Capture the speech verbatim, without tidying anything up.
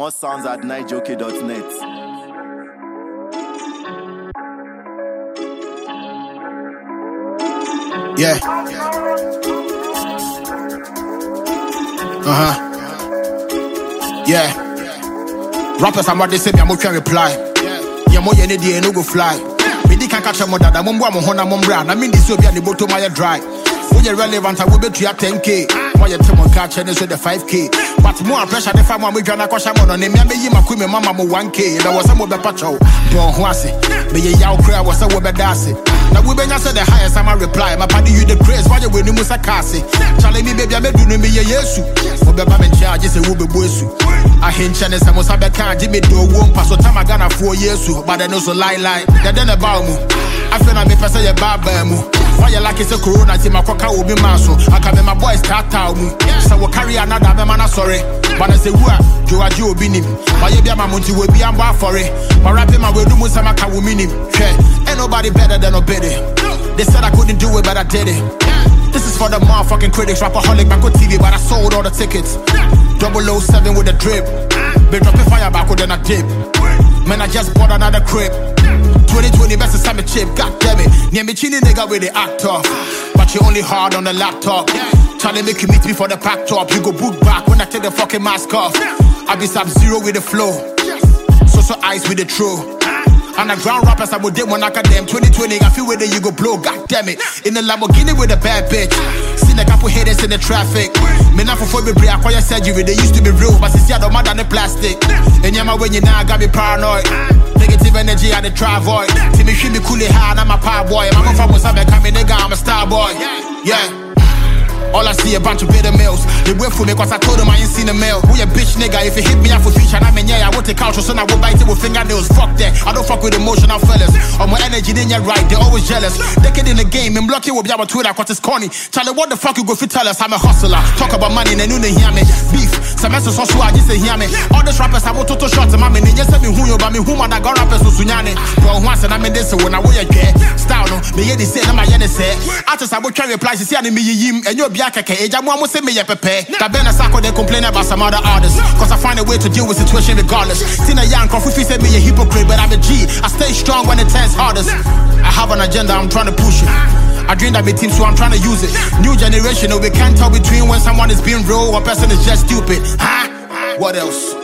More sounds at nigejockey dot net. Yeah. Uh-huh. Yeah. Rappers I'm what they say me I'm can reply. Yeah, more any day no go fly. Me di can catch a mother that mumbo am hona mumbra. I mean this will be at the bottom my dry. When you're relevant, I will bet you at ten K. Why you tell me catch and the five K. But more pressure the family with Jana Koshamon on him. Maybe my queen, mama one K. There was some of the patrol. Don't want it. But you yaw cry was a web dassy. Now we been answer the highest I'm a reply. My party you the grace while you win you musa kasi. Charlie me baby I made you me a yesu. Obeba men charge is a wube boysu. I hint channel some was a can't Jimmy do won't pass so time I gonna four years but I know so lie lie. That then about me. I feel like me pass a bad mu. Why you like it's a corona team I cock will be maso. I can make my boys start out me. So we carry another man sorry. But I say what you are Joe Binim. But you be a mamunti will be a bar for it. But rapping my way do Musamaka will mean him. Ain't nobody better than Obedi. They said I couldn't do it, but I did it. This is for the motherfucking critics, Rapaholic, Banco T V, but I sold all the tickets. double oh seven with a drip. Been dropping fire back then I dip. Man, I just bought another crib. twenty twenty best is a chip, god damn it. Near me chini nigga with the act off. But you only hard on the laptop. Trying to make you meet me for the pack top. You go book back when I take the fucking mask off. I be sub zero with the flow. So so ice with the true. Underground rappers I would dip one like a damn twenty twenty. I feel where you go blow, god damn it. In the Lamborghini with a bad bitch. Seen a couple haters in the traffic. Me not for me break acquire surgery. They used to be real, but since you don't matter than the plastic. And yeah, my when you now got me paranoid. Negative energy I the try avoid. See me feel me cool hard, I'm a power boy. My mom from Mozambique, I'm a nigga, I'm a star boy. Yeah. All I see a bunch of bitter males. They wait for me cause I told them I ain't seen a mail. Who ya bitch nigga if you hit me off a feature and I mean yeah I won't take culture so I will bite it with fingernails. Fuck that. I don't fuck with emotional fellas. All my energy then you're right, they always jealous. They get in the game and block you with your Twitter cause it's corny. Charlie what the fuck you go fit tell us I'm a hustler. Talk about money and you don't hear me. Beef. Semester so I just say hear me. All these rappers I want to shots and my men just me who you but me who man I got rappers so sunyane. Well once and I'm in this when I wear a get. Style no. Me yeah they say I'm a yen say. Artists I will try reply to see me yim and you'll be I'm say me pepe. That Ben Sako they complain about some other artists. Cause I find a way to deal with situation regardless. Seen a young coffee said me a hypocrite, but I'm a G. I stay strong when it turns hardest. I have an agenda, I'm trying to push it. I dream that my team, so I'm trying to use it. New generation, no, we can't tell between when someone is being real or person is just stupid. Huh? What else?